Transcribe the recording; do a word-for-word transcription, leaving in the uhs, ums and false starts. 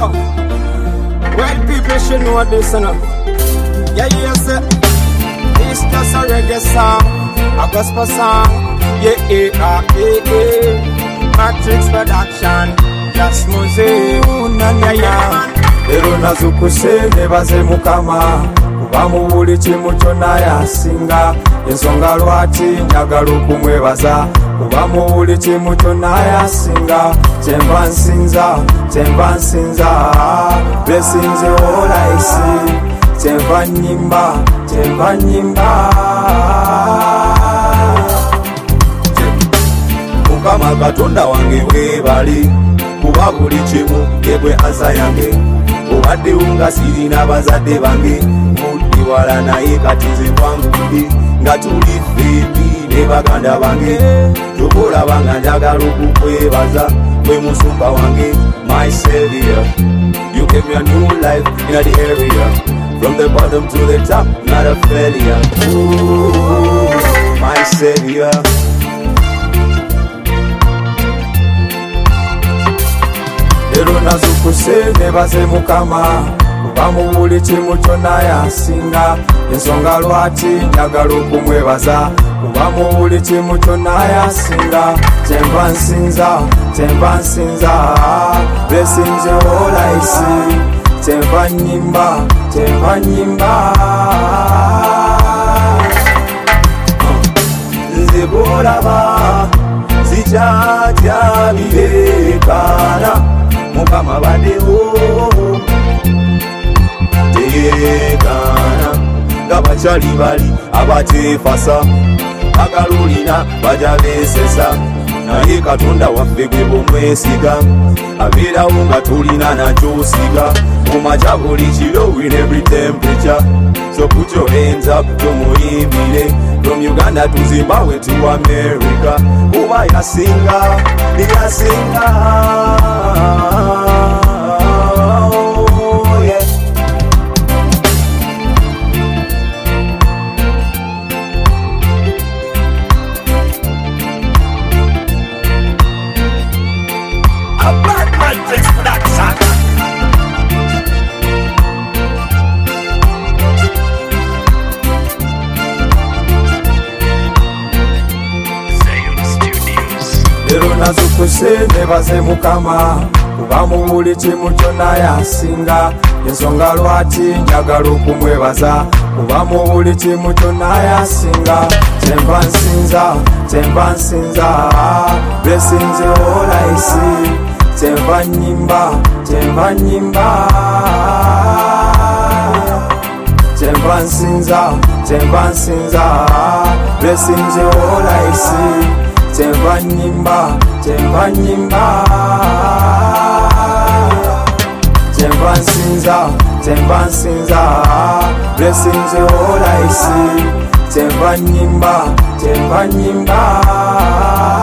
know. Well, people should know this, you know. Yeah, yes, this just a reggae song, a gospel song. Yeah, yeah, yeah, yeah. Matrix production, just music. Yeah, yeah. Lero nazukuse nebaze mukama kubamu buli kimu kyonna yasinga ensonga lwaki njagala okumwebaza kubamu buli kimu kyonna yasinga kyemba nsinza kyemba nsinza blessings all I see kyemba nyimba kyemba nyimba mukama katonda wange webali kuba buli kimu yegwe ansa yange obadde unga sirina bazadde bange muddi wala naye kati nze kwangudde nga tuli ffembi ne baganda bange tokolaba nga njagala okukwebaza gwe musumba wange my savior. You gave me a new life in the area from the bottom to the top, not a failure. Ooh, my savior. Lero nazukuse nebaze mukama kubamu buli kimu kyonna yasinga ensonga lwaki njagala okumwebaza kubamu buli kimu kyonna yasinga kyemba nsinza kyemba nsinza blessings all I see kyemba nyimba kyemba nyimba nze bolaba sikyatya birekana mukama badeho teyerekana nga bakyali bali abateefasa agalulina baja beesesa naye katonda waffe gwe bumwesiga abeerawo nga tulina nakyosiga mumaca buli kiro in every temperature. So put your hands up tumuyimbire from Uganda to Zimbabwe to America. Kuba yasinga yasinga oh, yeah. A Black Matrix production. Lero nazukuse nebaze mukama kubamu buli kimu kyonna yasinga ensonga lwaki njagala okumwebaza kubamu buli kimu kyonna yasinga kyemba nsinza kyemba nsinza blessings all I see kyemba nyimba kyemba nyimba kyemba nsinza kyemba nsinza blessings all I see kyemba nyimba kyemba nyimba kyemba nsinza kyemba nsinza blessings all I see kyemba nyimba kyemba nyimba